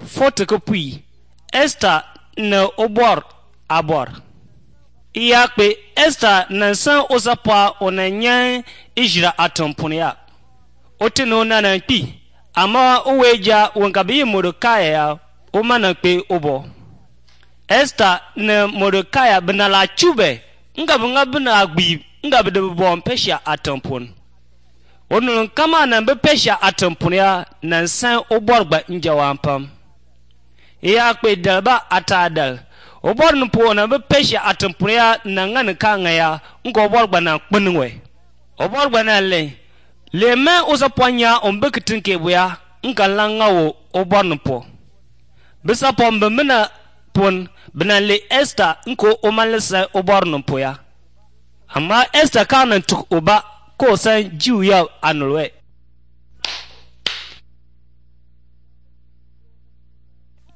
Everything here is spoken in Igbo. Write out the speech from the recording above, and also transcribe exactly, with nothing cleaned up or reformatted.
fote kopui Esther na obor abor Iakpe Esther na san osapa onanya ijira atompunia otino na pi ama oweja wankabi Mordekai ya omana pe obo Esther na Mordekai benala chube ngabunga bena agbi ngabde bon pesha atompun onun kama na be pesha atompunia na san oborgba njawampam Iakpe dalba atadal obor npo na be pesha atompunia na ngane kanga ya ngo borgba na kpunwe oborgba na le le me osaponya ombe kitinke buya nkan ngawo obor npo bisa pombe mena pon bena le Esther nko omalesa obor npo ya amma Esther kana tuk oba ko san jiu ya anulwe